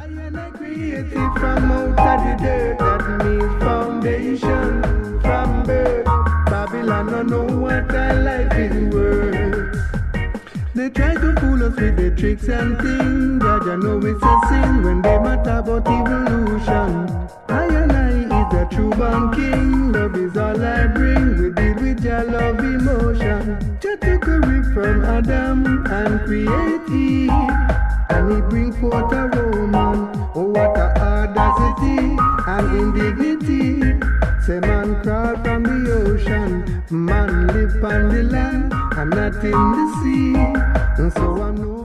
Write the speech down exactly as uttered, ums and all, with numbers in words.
and I created from out of the dirt. That means foundation from birth. Babylon don't know what our life is worth. They try to fool us with their tricks and things. God, you know it's a sin when they matter about evolution. I and I is the true born king. Love is all I bring. We deal with your love emotion. Just took a rip from Adam and create Eve, and he bring forth a woman. Oh, what a audacity and indignity. Say man crawl from the ocean, man live on the land and not in the sea. And so I'm no